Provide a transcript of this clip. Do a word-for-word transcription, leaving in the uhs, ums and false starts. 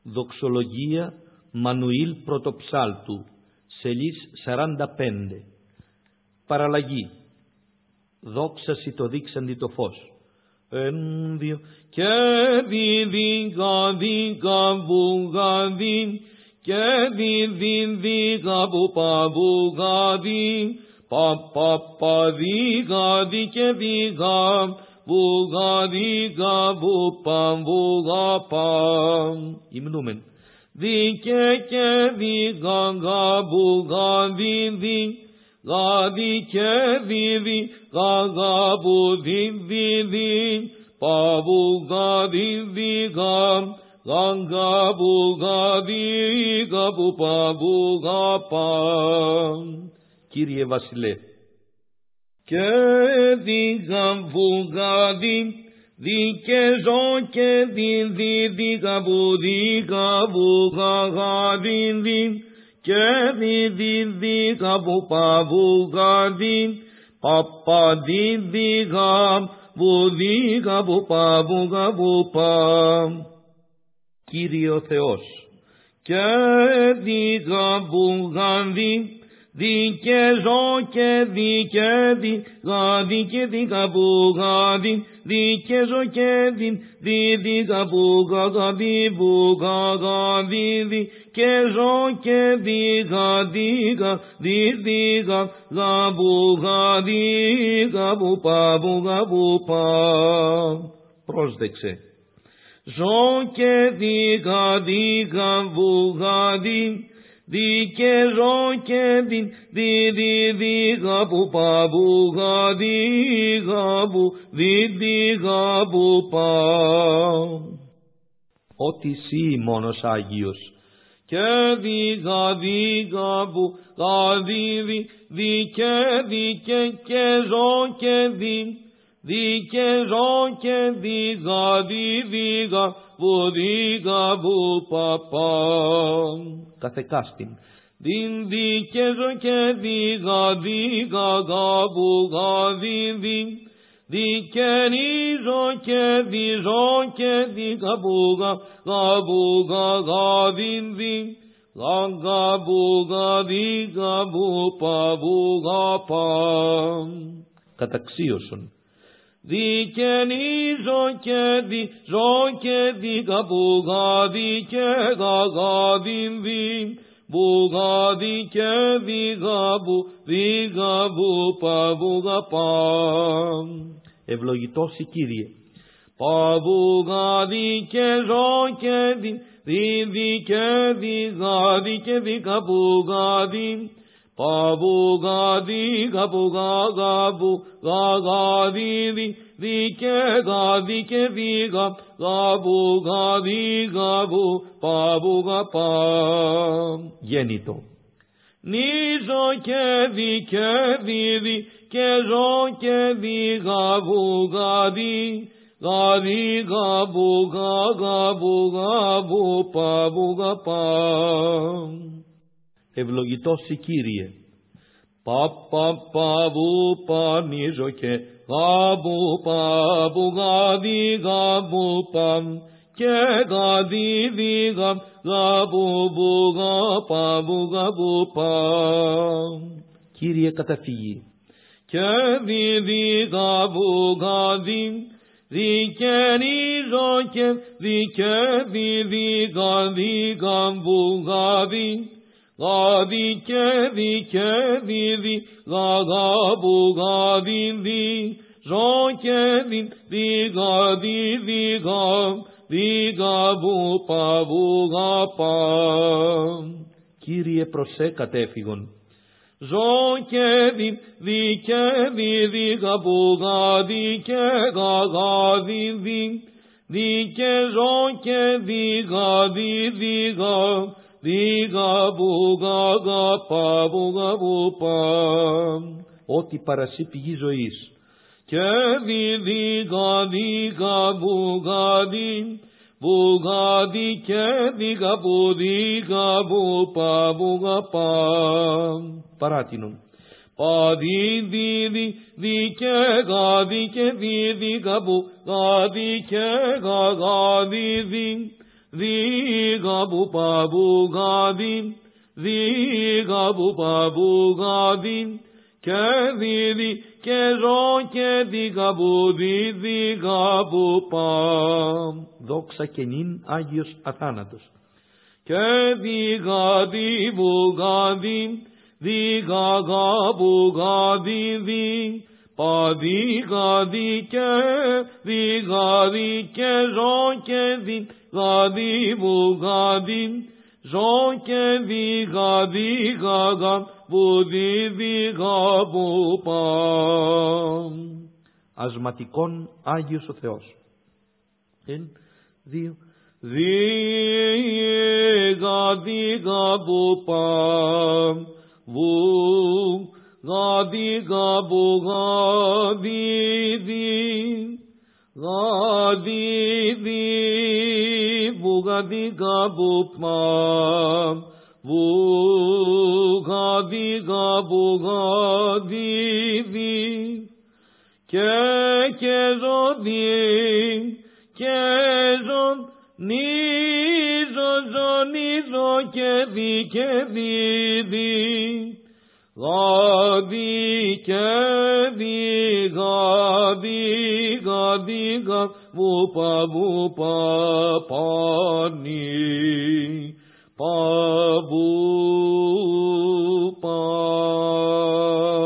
Δοξολογία Μανουήλ Πρωτοψάλτου, σελίς σαράντα πέντε. Παραλλαγή. Δόξαση το δείξαντι το φως. Εν δύο και δι δι γα δι γα βου γα δι και δι δι δι γα βου πα βου γα δι πα πα πα δι γα δι και δι γα βου γα δι γα βου πα βου γα πα. Υμνούμεν. Δι και και δι γα γα βου γα δι δι γα δι και δι δι γα γα βου δι δι δι πα βου γα δι δι γα γα γα βου γα δι γα βου πα βου γα πα. Κύριε Βασιλέ. Και δι γα βου γα δι δι και ζω και δι δι δι γα βου δι γα βου γα γα δι δι και δι δι δι γα βου πα βου γα δι πα πα δι δι γα βου δι γα βου πα βου γα βου πα. Κύριε ο Θεός. Και δι γα βου γα δι δι και ζω και δι και δι γα δι και δι γα βου γα δι δι και ζω και δι δι δι γα βου γα γα δι βου γα γα δι δι και ζω και δι γα δι γα δι δι γα γα βου γα δι γα βου πα βου γα βου πα. Πρόσδεξε. Ζω και δι γα δι γα βου γα δι δι και ζω και δι δι δι δι γα βου πα βου γα δι γα βου δι δι γα βου πα. Ότι εσύ μόνος Άγιος. Και δι γα δι γα βου γα δι δι δι και δι και και ζω και δι δι και ζω και δι γα δι δι γα βου δι γα βου πα πα. Καθεκάστην. Διν δι και ζω και δι γα δι γα γα βου γα δι δι δι και νίζω και δι ζω και δι γα βου γα γα βου γα γα δι δι γα γα βου γα δι γα βου πα βου γα πα. Καταξίωσον. Δι και νίζω και δι ζω και δι γα βου γα δι και γα γα δι δι βου γα δι και δι γα βου δι γα βου πα βου γα πα. Ευλογητός η Κύριε. Πα βου γα δι και ζω και δι δι δι και δι γα δι και δι γα βου γα δι πα βου γα δι γα βου γα γα βου γα γα δι δι δι και γα δι και δι γα γα βου γα δι γα βου πα βου γα πα. Γέννητο. Νίζω και δι και δι δι και ζω και δι γα βου γα δι γα δι γα βου γα γα βου γα βου πα βου γα πα. Ευλογητός η Κύριε. Πα πα πα βου πα νίζω και γα βου πα βου γα δι γα βου πα και γα δι δι γα γα βου βου γα πα βου γα βου πα. Κύριε καταφυγή. Και δι δι γα βου γα δι δι και νίζω και δι και δι δι γα δι γα βου γα δι γα δι και δι και δι δι γα γα βου γα δι δι ζω και δι δι γα δι δι γα δι γα βου πα βου γα πα. Κύριε προσέ κατέφυγον. Ζω και δι δι και δι δι γα βου γα δι και γα γα δι δι δι και ζω και δι γα δι δι γα δι γα βου γα γα πα βου γα βου πα. Ότι παρασύ πηγή ζωής. Και δι δι γα δι γα βου γα δι βου γα δι και δι γα βου δι γα βου πα βου γα πα. Παράτινον. Πα δι δι δι δι και γα δι και δι δι γα βου γα δι και γα γα δι δι δίγα που παβουγάδιν, δίγα που παβουγάδιν, και δίδι και ζω και δίγα που δι, δίγα που παμ. Δόξα και νυν Άγιος Αθάνατος. Και δίγα διβουγάδιν, δίγα γαβουγάδιν, δι, παδίγαδι και δίγαδι και ζω και δίγαδι βουγάδιν, ζω και δίγαδι γαγα βουδί δίγα που παμ. Ασματικόν Άγιος ο Θεός. Εν, δύο, δίγα δίγα που παμ, βου, γαδί γαμπου γαδί δι, γαδί δι, βου γαδί γαμπου παμ, βου γαδί γαμπου γαδί δι, και και ζωδί, και ζων, νίζο ζωνίζο και δι και δι δι, γαδί και δι, γαδί, γαδί, γα, βουπα, βουπα, πάνι, παβουπα.